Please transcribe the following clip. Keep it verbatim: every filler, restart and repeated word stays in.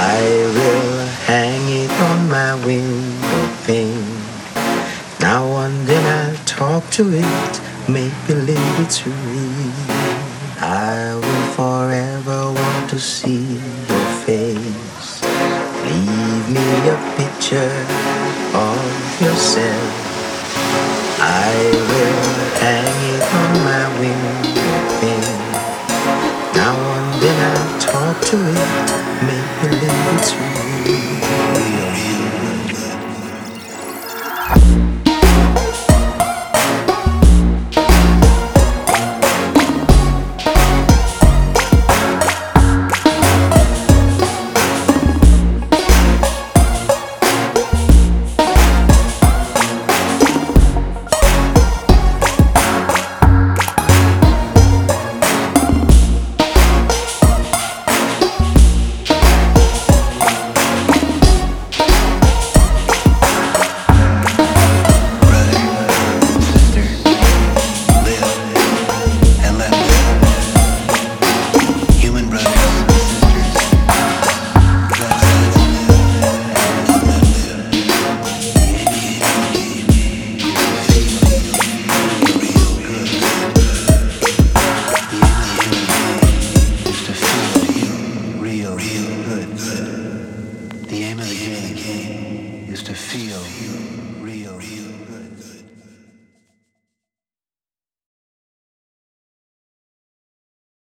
I will hang it on my window pane. Now and then I'll talk to it, make believe it's real. I will forever want to see your face. Leave me a picture of yourself. I will hang it on my window pane. Now and then I'll talk to it, make believe it's real. The aim of the game is to feel